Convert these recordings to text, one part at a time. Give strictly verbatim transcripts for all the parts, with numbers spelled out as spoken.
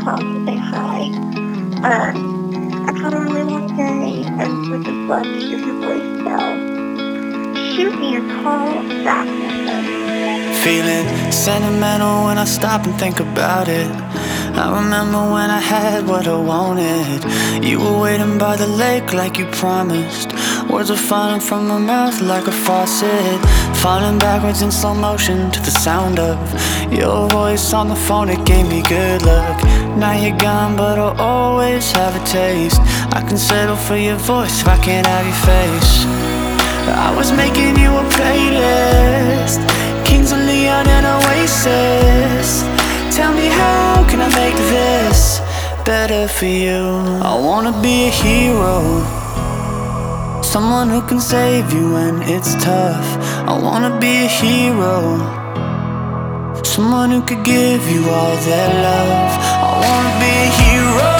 call to say hi. Um, I called early one day and would just love to hear your voicemail. Shoot me a call back message. Feeling sentimental when I stop and think about it. I remember when I had what I wanted. You were waiting by the lake like you promised. Words were falling from my mouth like a faucet, falling backwards in slow motion to the sound of your voice on the phone. It gave me good luck. Now you're gone, but I'll always have a taste. I can settle for your voice if I can't have your face. I was making you a playlist, Kings of Leon and Oasis. Tell me, how can I make this better for you? I wanna be a hero, someone who can save you when it's tough. I wanna be a hero, someone who could give you all their love. I wanna be a hero,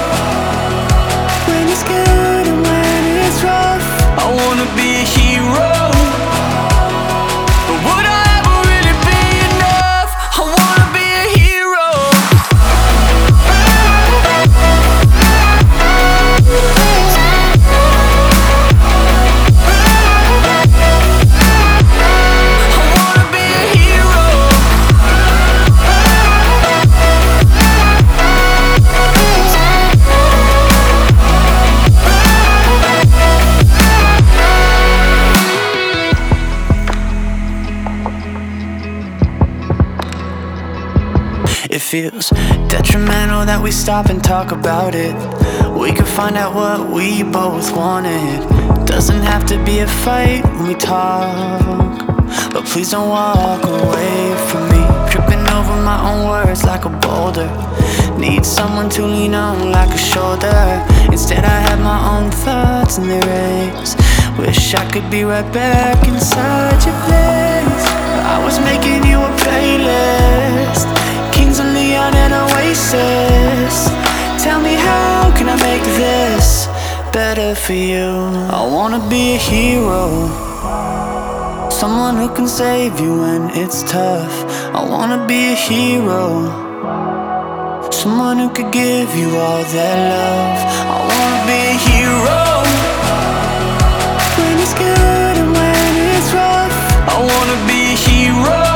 when it's good and when it's rough. I wanna be a hero, but would I ever really be enough? I wanna be a hero. It feels detrimental that we stop and talk about it. We could find out what we both wanted. Doesn't have to be a fight when we talk, but please don't walk away from me. Tripping over my own words like a boulder. Need someone to lean on like a shoulder. Instead I have my own thoughts and they race. Wish I could be right back inside your place. I was making you a playlist, Kings of Leon and Oasis. Tell me, how can I make this better for you? I wanna be a hero, someone who can save you when it's tough. I wanna be a hero, someone who could give you all their love. I wanna be a hero, when it's good and when it's rough. I wanna be a hero.